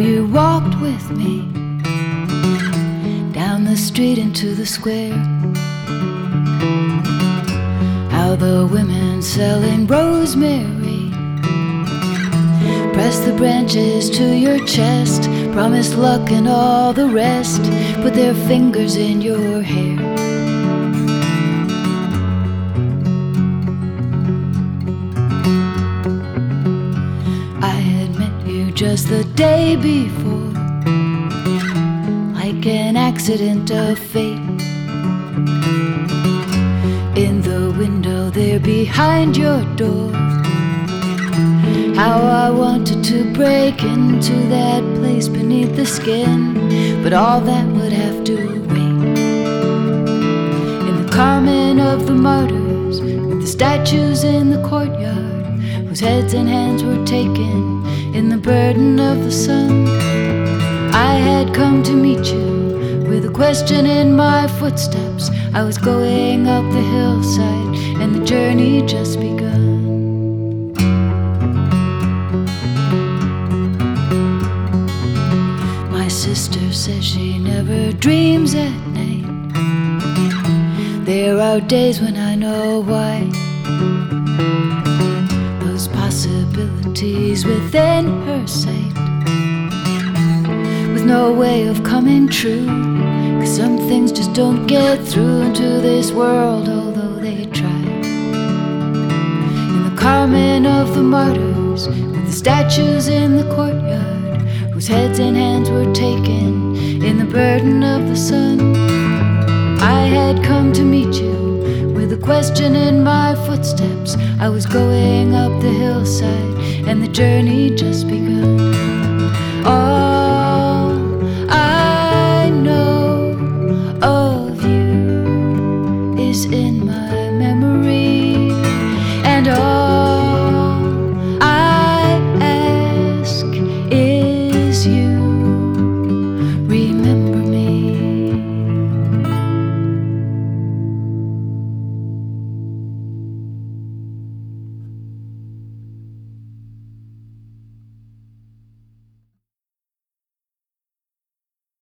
you walked with me down the street into the square. How the women selling rosemary press the branches to your chest, promise luck and all the rest, put their fingers in your hair. I had met you just the day before, like an accident of fate. In the window there behind your door, how I wanted to break into that place beneath the skin, but all that would have to wait. In the Carmen of the Martyrs, with the statues in the courtyard, whose heads and hands were taken in the burden of the sun, I had come to meet you with a question in my footsteps. I was going up the hillside and the journey just begun. My sister says she never dreams at night. There are days when I know why. Those possibilities within her sight, with no way of coming true, 'cause some things just don't get through into this world, although they try. In the Carmen of the Martyrs, with the statues in the courtyard, whose heads and hands were taken in the burden of the sun, I had come to meet you with a question in my footsteps. I was going up the hillside and the journey just begun.